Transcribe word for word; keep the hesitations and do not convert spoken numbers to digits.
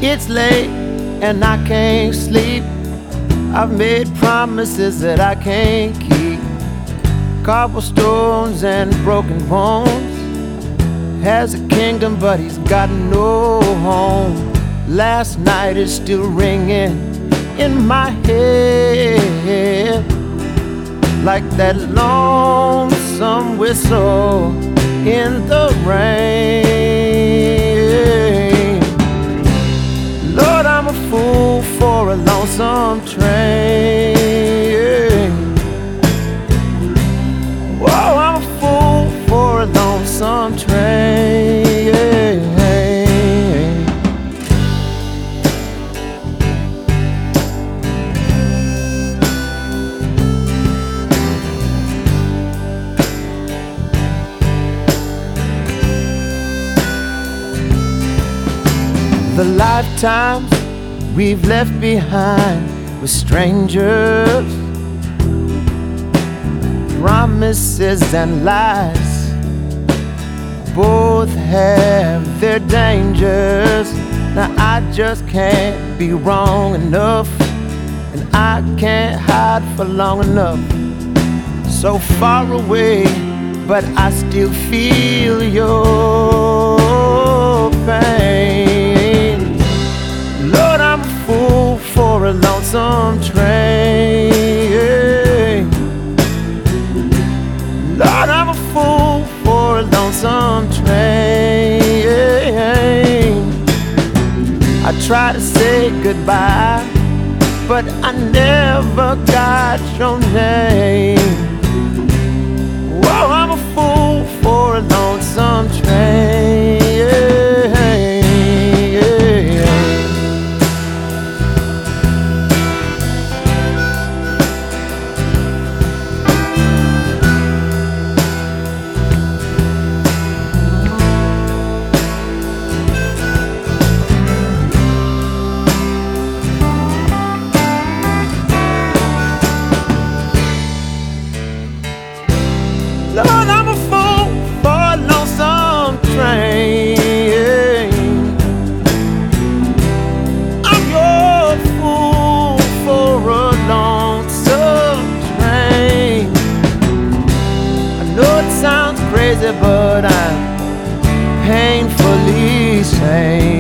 It's late and I can't sleep. I've made promises that I can't keep. Cobblestones and broken bones. Has a kingdom but he's got no home. Last night is still ringing in my head, like that lonesome whistle in the rain. Lord, I'm a fool for a lonesome train. Whoa, I'm a fool for a lonesome train. The lifetimes we've left behind with strangers, promises and lies, both have their dangers. Now I just can't be wrong enough, and I can't hide for long enough. So far away, but I still feel your pain. Lord, I'm a fool for a lonesome train. Lord, I'm a fool for a lonesome train. I try to say goodbye, but I never got your name. Whoa, I'm a fool for a lonesome train. Lord, I'm a fool for a lonesome train. I'm your fool for a lonesome train. I know it sounds crazy, but I'm painfully sane.